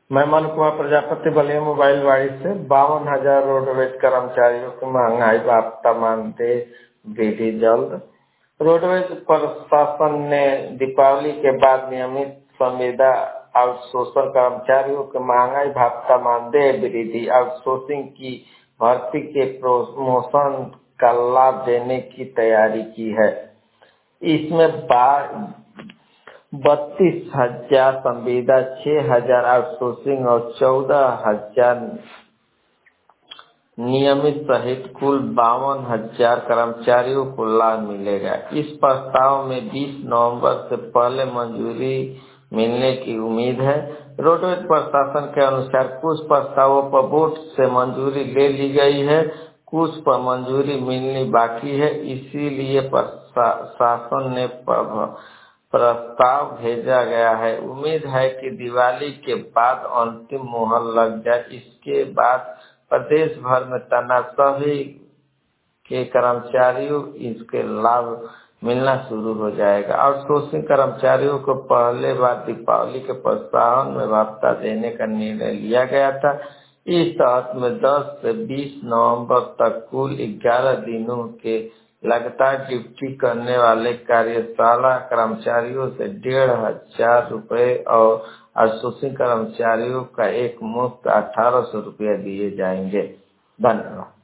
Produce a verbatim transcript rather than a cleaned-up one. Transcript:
मैं मन कुमार प्रजापति बलिया मोबाइल वाड़ी से बावन हजार रोडवेज कर्मचारियों की महंगाई भत्ता मानते वृद्धि जल्द। रोडवेज प्रशासन ने दीपावली के बाद नियमित संविदा आउटसोर्सिंग कर्मचारियों के महंगाई भत्ता मानदेय वृद्धि आउटसोर्सिंग की भर्ती के प्रमोशन का लाभ देने की तैयारी की है। इसमें बत्तीस हजार संविदा, छह हजार आउटसोर्सिंग और चौदह हजार नियमित सहित कुल बावन हजार कर्मचारियों को लाभ मिलेगा। इस प्रस्ताव में बीस नवंबर से पहले मंजूरी मिलने की उम्मीद है। रोडवेज प्रशासन के अनुसार कुछ प्रस्तावों पर बोर्ड से मंजूरी ले ली गई है, कुछ पर मंजूरी मिलनी बाकी है। इसीलिए प्रशासन ने प्रस्ताव भेजा गया है। उम्मीद है कि दिवाली के बाद अंतिम मुहर लग जाए। इसके बाद प्रदेश भर में तैनात सभी के कर्मचारियों इसके लाभ मिलना शुरू हो जाएगा। आउटसोर्सिंग कर्मचारियों को पहले बार दीपावली के प्रोत्साहन में भत्ता देने का निर्णय लिया गया था। इस तहत में दस से बीस नवंबर तक कुल ग्यारह दिनों के लगातार ड्यूटी करने वाले कार्यशाला कर्मचारियों से डेढ़ हजार रुपए और आउटसोर्सिंग कर्मचारियों का एक मुफ्त अठारह सौ रुपया दिए जाएंगे। धन्यवाद।